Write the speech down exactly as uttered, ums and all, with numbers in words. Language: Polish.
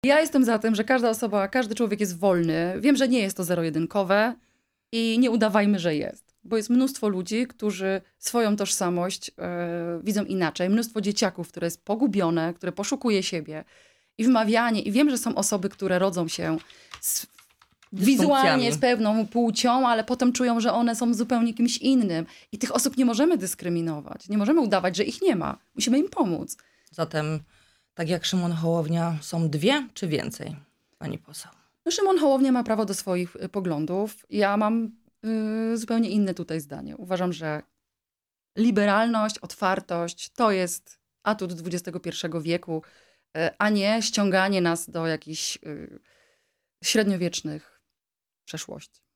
Ja jestem za tym, że każda osoba, każdy człowiek jest wolny. Wiem, że nie jest to zero-jedynkowe i nie udawajmy, że jest. Bo jest mnóstwo ludzi, którzy swoją tożsamość e, widzą inaczej. Mnóstwo dzieciaków, które jest pogubione, które poszukuje siebie. I wmawianie, i wiem, że są osoby, które rodzą się z, wizualnie z pewną płcią, ale potem czują, że one są zupełnie kimś innym. I tych osób nie możemy dyskryminować. Nie możemy udawać, że ich nie ma. Musimy im pomóc. Zatem, tak jak Szymon Hołownia, są dwie czy więcej, pani poseł? No, Szymon Hołownia ma prawo do swoich y, poglądów. Ja mam y, zupełnie inne tutaj zdanie. Uważam, że liberalność, otwartość to jest atut dwudziestego pierwszego wieku, y, a nie ściąganie nas do jakichś y, średniowiecznych przeszłości.